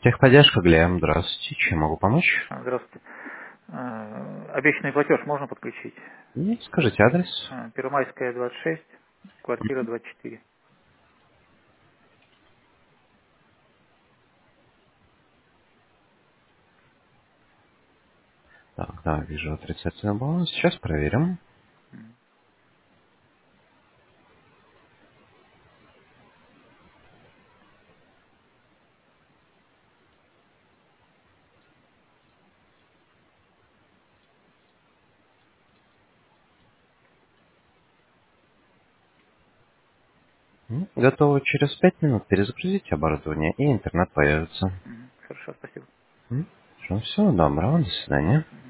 Техподдержка, Глеб, здравствуйте. Чем могу помочь? Здравствуйте. Обещанный платеж можно подключить? Скажите адрес. Первомайская, 26, квартира 24. Так, да, вижу отрицательный баланс. Сейчас проверим. М, Готово через 5 минут перезагрузить оборудование, и интернет появится. Хорошо, спасибо. Всего доброго, до свидания.